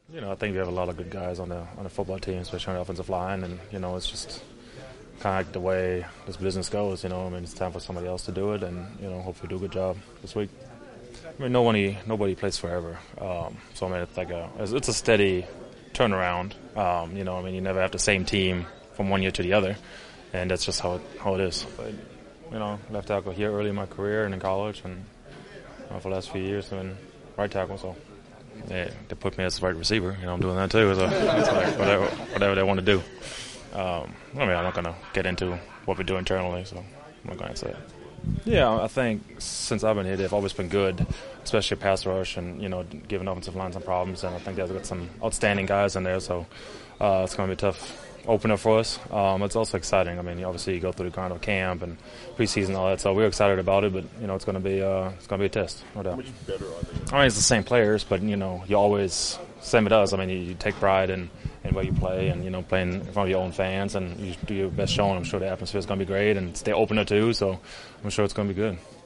I think we have a lot of good guys on the football team, especially on the offensive line, and it's just kind of like the way this business goes. It's time for somebody else to do it, and hopefully do a good job this week. Nobody plays forever, so it's a steady turnaround. You never have the same team from one year to the other, and that's just how it is. But, left tackle here early in my career and in college, and for the last few years I've been right tackle. So they put me as right receiver. I'm doing that too. So it's like whatever they want to do. I'm not going to get into what we do internally, so I'm not going to say it. Yeah, I think since I've been here, they've always been good, especially pass rush and, giving offensive line some problems. And I think they've got some outstanding guys in there, so it's going to be a tough opener for us. It's also exciting. Obviously you go through the grind of camp and preseason and all that, so we're excited about it. But it's going to be a test, no doubt. How much better are they? It's the same players, but you always same with us. You take pride in where you play, and playing in front of your own fans, and you do your best showing. I'm sure the atmosphere is going to be great, and it's their opener too, so I'm sure it's going to be good.